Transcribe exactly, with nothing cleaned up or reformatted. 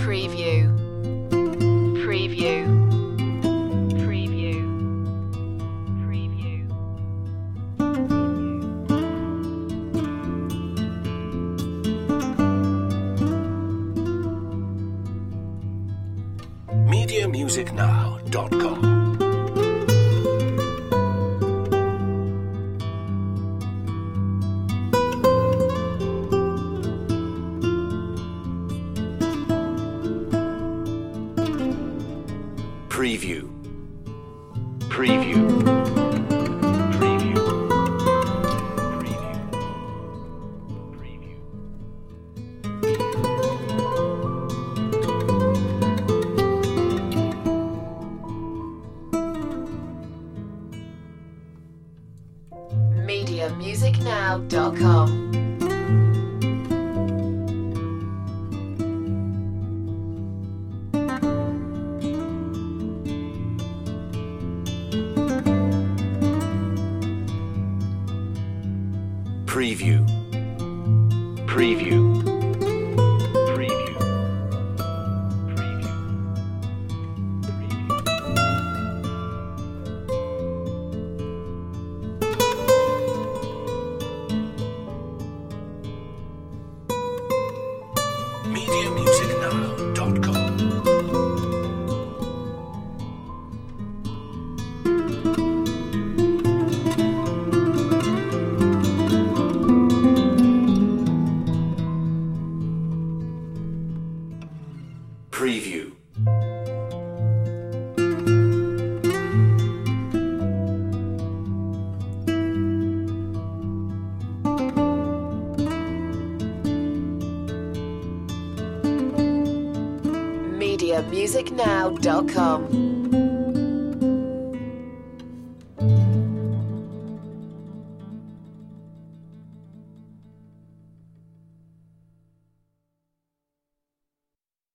Preview. Preview. Preview. Preview. media music now dot com Preview. Preview. Preview. Preview. Preview. media music now dot com. Preview. Preview. Preview. Preview. media music now dot com Preview. media music now dot com.